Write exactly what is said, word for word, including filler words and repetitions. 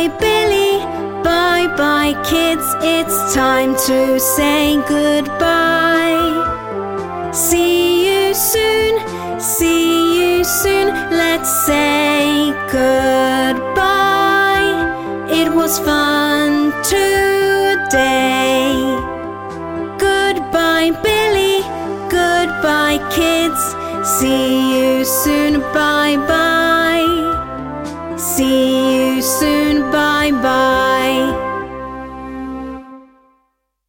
Goodbye, Billy. Bye-bye, kids. It's time to say goodbye. See you soon. See you soon. Let's say goodbye. It was fun today. Goodbye, Billy. Goodbye, kids. See you soon. Bye-bye. See you soon.